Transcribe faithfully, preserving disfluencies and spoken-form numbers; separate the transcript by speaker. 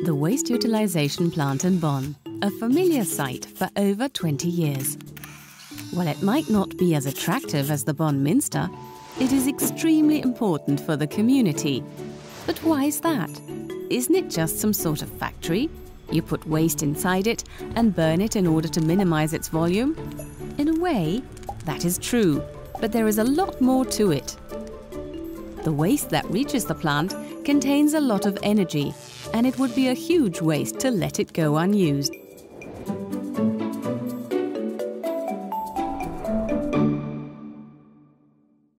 Speaker 1: The Waste Utilisation Plant in Bonn, a familiar sight for over twenty years. While it might not be as attractive as the Bonn Minster, it is extremely important for the community. But why is that? Isn't it just some sort of factory? You put waste inside it and burn it in order to minimize its volume? In a way, that is true, but there is a lot more to it. The waste that reaches the plant contains a lot of energy, and it would be a huge waste to let it go unused.